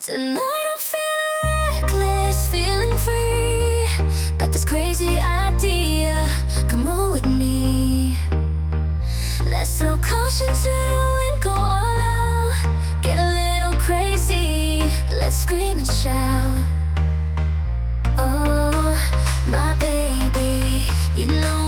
Tonight I'm feeling reckless, feeling free. Got this crazy idea, come on with me. Let's throw caution to the wind, go all out. Get a little crazy, let's scream and shout. Oh, my baby, you know